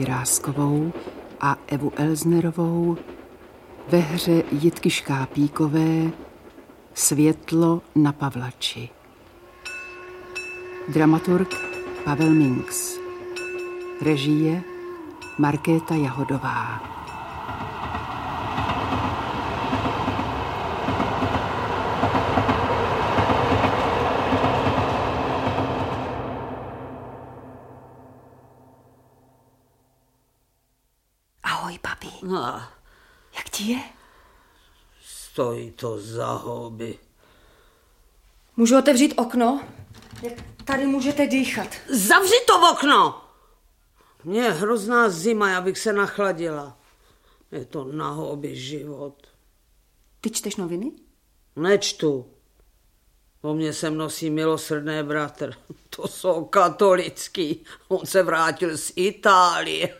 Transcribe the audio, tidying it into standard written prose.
Ráskovou a Evu Elznerovou ve hře Jitky Škápíkové Světlo na Pavlači. Dramaturg Pavel Minks. Režie Markéta Jahodová. Ahoj, papi. No. Jak ti je? Stojí to za houby. Můžu otevřít okno? Jak tady můžete dýchat? Zavři to okno! Mně je hrozná zima, já bych se nachladila. Je to na houby život. Ty čteš noviny? Nečtu. Po mně sem nosí milosrdný bratr. To jsou katolický. On se vrátil z Itálie.